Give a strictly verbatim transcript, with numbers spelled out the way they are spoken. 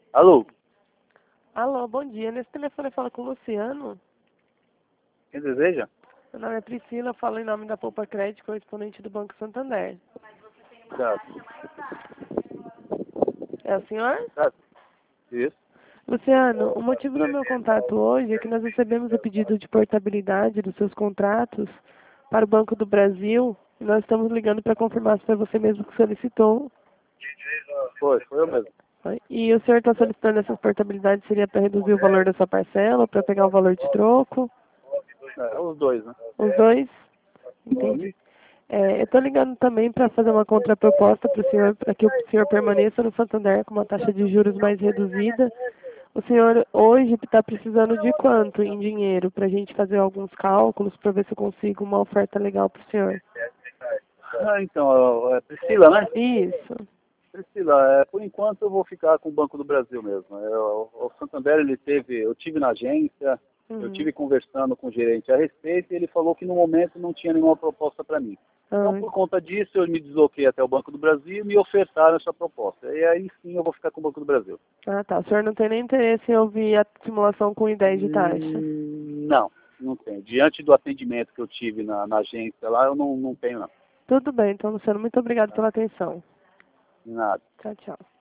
Alô? Alô, bom dia. Nesse telefone fala com o Luciano. Quem deseja? Meu nome é Priscila, falo em nome da Poupa Crédito, correspondente do Banco Santander. Certo. É o senhor? Certo. Isso. Luciano, o motivo do meu contato hoje é que nós recebemos o pedido de portabilidade dos seus contratos para o Banco do Brasil e nós estamos ligando para confirmar se foi você mesmo que solicitou. Foi, foi eu mesmo. E o senhor está solicitando essas portabilidades, seria para reduzir o valor da sua parcela ou para pegar o valor de troco? É, os dois, né? Os dois? Entendi. É, eu estou ligando também para fazer uma contraproposta para o senhor, para que o senhor permaneça no Santander com uma taxa de juros mais reduzida. O senhor hoje está precisando de quanto em dinheiro para a gente fazer alguns cálculos para ver se eu consigo uma oferta legal para o senhor? Ah, então, é Priscila, né? Isso. Priscila, é, por enquanto eu vou ficar com o Banco do Brasil mesmo. É, o, o Santander, ele teve, eu tive na agência, eu Uhum. tive conversando com o gerente a respeito e ele falou que no momento não tinha nenhuma proposta para mim. Então, Ah, por conta disso, eu me desloquei até o Banco do Brasil e me ofertaram essa proposta. E aí sim eu vou ficar com o Banco do Brasil. ah, tá. O senhor não tem nem interesse em ouvir a simulação com ideias de taxa? Hum, Não, não tenho. Diante do atendimento que eu tive na, na agência lá, eu não, não tenho não. Tudo bem, então, Luciano. Muito obrigado pela atenção. Nada. Tchau, tchau.